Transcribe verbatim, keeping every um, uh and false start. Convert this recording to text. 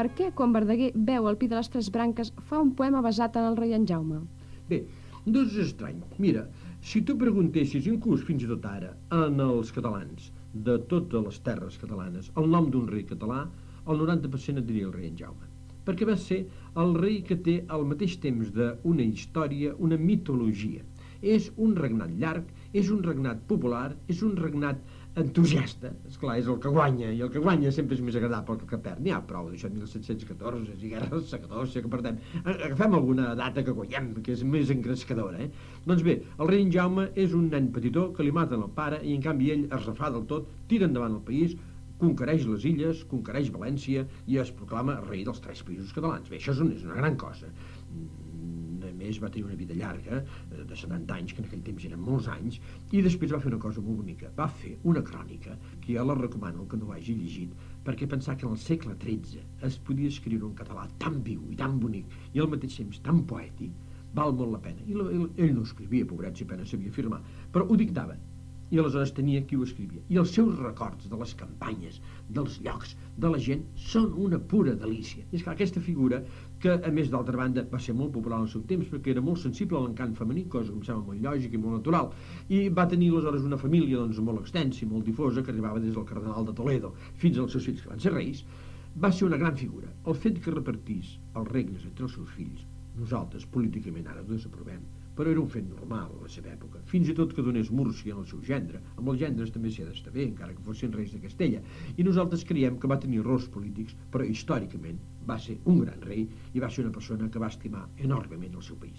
per què, quan Verdaguer veu el pi de les tres branques, fa un poema basat en el rei en Jaume? Bé, doncs és estrany. Mira, si tu preguntessis, inclús fins i tot ara, en els catalans de totes les terres catalanes, el nom d'un rei català, el noranta per cent et diria el rei en Jaume. Perquè va ser el rei que té al mateix temps d'una història, una mitologia. És un regnat llarg, és un regnat popular, és un regnat entusiasta. Esclar, és el que guanya, i el que guanya sempre és més agradable que el que perd. N'hi ha prou d'això, mil set-cents catorze, i guerres segadors, que perdem. Agafem alguna data que guanyem, que és més engrescadora, eh? Doncs bé, el rei en Jaume és un nen petitó que li maten el pare i en canvi ell es refà del tot, tira endavant el país, conquereix les illes, conquereix València i es proclama rei dels tres països catalans. Bé, això és una, és una gran cosa. A més, va tenir una vida llarga, de setanta anys, que en aquell temps eren molts anys, i després va fer una cosa molt bonica. Va fer una crònica, que jo la recomano que no ho hagi llegit, perquè pensar que en el segle tretze es podia escriure un català tan viu i tan bonic, i al mateix temps tan poètic, val molt la pena. I ell no escrivia, pobret, si apenas sabia firmar, però ho dictava. I aleshores tenia qui ho escrivia. I els seus records de les campanyes, dels llocs, de la gent, són una pura delícia. I és clar, aquesta figura, que a més d'altra banda va ser molt popular en el seu temps, perquè era molt sensible a l'encant femení, cosa que em sembla molt lògica i molt natural, i va tenir aleshores una família doncs, molt extensa i molt difosa, que arribava des del cardenal de Toledo fins als seus fills, que van ser reis, va ser una gran figura. El fet que repartís els regnes entre els seus fills, nosaltres políticament ara ho desaprovem, però era un fet normal a la seva època. Fins i tot que donés Múrcia al seu gendre. Amb els gendres també s'hi ha d'estar bé, encara que fossin reis de Castella. I nosaltres creiem que va tenir errors polítics, però històricament va ser un gran rei i va ser una persona que va estimar enormement el seu país.